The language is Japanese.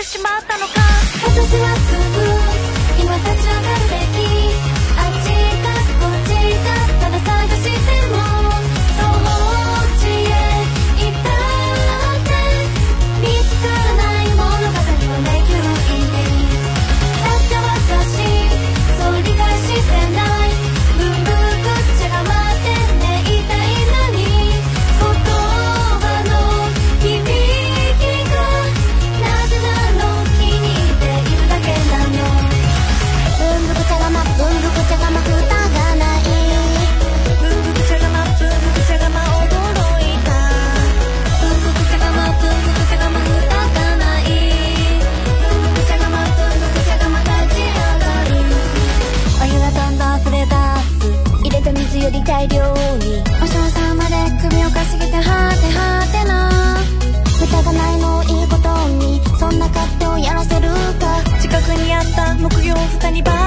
ってしまったのか。 私はすぐ今立ち上がるべき。あっちかこっちかただ探してもどっちへ行ったって見つからない物語の迷宮入り。だって私そう理解してない。文具口が待ってね言いたいのに言葉の響きがなぜなの気に入っているだけなの。文具口がま文具口がま蓋がない。 文具口がま文具口がま驚いた。 文具口がま文具口がま蓋がない。文具口がま文具口がま立ち上がる。お湯がどんどん溢れ出す。入れた水より大量にお嬢さんまで首をかしげてはてはてな。蓋がないのをいいことにそんな勝手をやらせるか。 近くにあった木曜蓋にば